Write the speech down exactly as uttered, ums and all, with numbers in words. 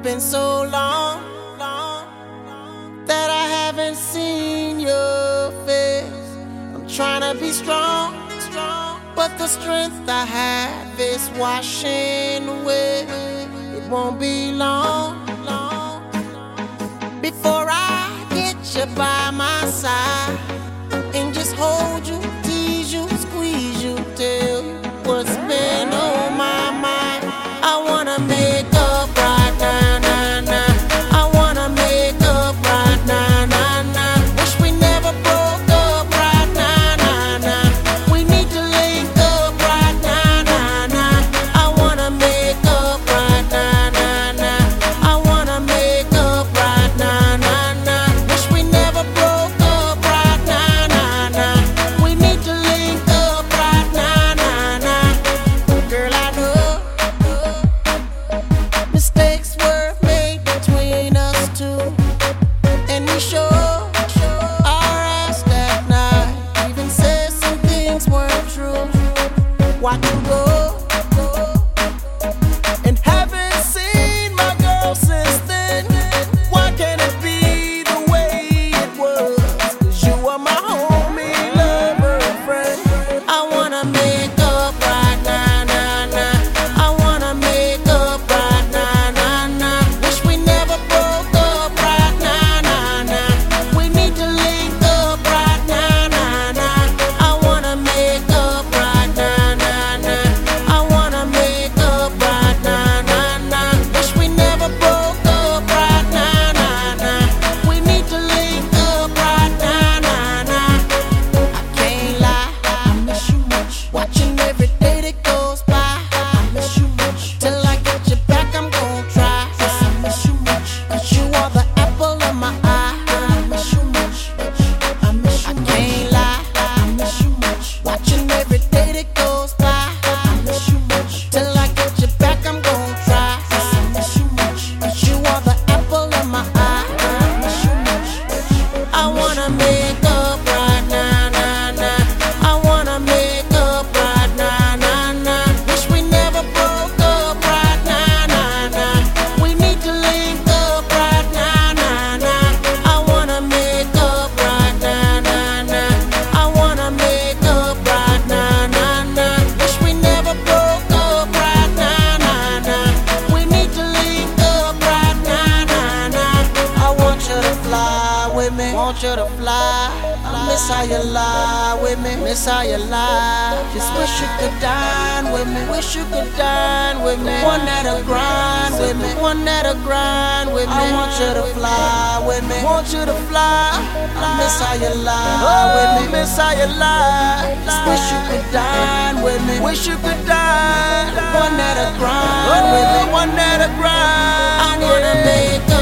been so long, long that I haven't seen your face. I'm trying to be strong, strong, but the strength I have is washing away. It won't be long, long before I get you by my side and just hold you, tease you, squeeze you, tell you what's been on my mind. I wanna make up right now, now, now. I wanna make up right now, now, now. Wish we never broke up right now, now, now. We need to link up right now, now, now. I wanna make up right now, now, now. I wanna make up right now, now, now. Wish we never broke up right now, now, now. We need to link up right now, now, now. Girl, I know mistakes were made between us two, and we sure our ass that night. Even said some things weren't true. Watch you go, and haven't seen my girl since then. Why can't it be the way it was? 'Cause you are my homie, lover, and friend. I wanna make up right now, now, now. I wanna make up right now, now, now. Wish we never broke up right now, now, now. We need to link up right now, now, now. I wanna make up right now, now, now. I wanna make up right now, now, now. Wish we never broke up right now, now, now. We need to link up right now, now, now. I can't lie, I miss you much. Watching every day that goes by, I miss you much. Till I get you back, I'm gon' try. Yes, I miss you much. 'Cause you are the apple of my eye. I miss you much. I miss you much. I can't lie, I miss you much. Watching every day that goes by, I miss you much. Till I get you back, I'm gon' try. Yes, I miss you much. 'Cause you are the apple of my eye. I miss you much. I wanna make up right now, now, now. I wanna make up right now, now, now. Wish we never broke up right now, now, now. We need to link up right now, now, now. I wanna make up right now, now, now. I wanna make up right now, now, now. Wish we never broke up right now, now, now. We need to link up right now, now, now. I want you to fly with me, want you to fly. I miss how you lie with me, miss how you lie. Just wish you could dine with me, wish you could dine with me. One that'll grind with me, one that'll grind with me. I want you to fly with me, want you to fly. I miss how you lie with me, miss how you lie. Just wish you could dine with me, wish you could dine. One that'll grind with me, one that'll grind. I wanna make